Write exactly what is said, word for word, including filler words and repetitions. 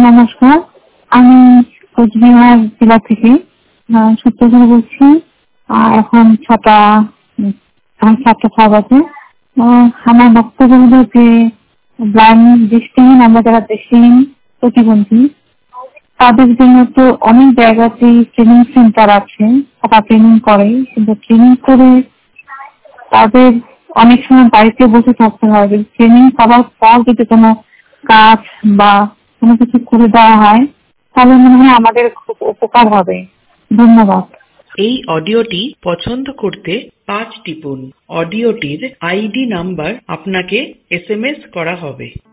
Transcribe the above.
নমস্কার, আমি কোচবিহার জেলা থেকে সূত্রধর বলছি। এখন ছটা সাতটা ছয় বাজে। আমার বক্তব্য হলো যে ব্লাইন্ড দৃষ্টিহীন, আমরা যারা দৃষ্টিহীন প্রতিবন্ধী তাদের জন্য তো অনেক জায়গাতেই ট্রেনিং সেন্টার আছে, তারা ট্রেনিং করে, কিন্তু ট্রেনিং করে তাদের অনেক সময় বাড়িতে বসে থাকতে হবে। ট্রেনিং করার পর যদি কোনো কাজ বা কোনো কিছু করে দেওয়া হয় তাহলে মনে হয় আমাদের খুব উপকার হবে। ধন্যবাদ। এই অডিওটি পছন্দ করতে পাঁচ টিপুন। অডিওটির আইডি নাম্বার আপনাকে এস এম এস করা হবে।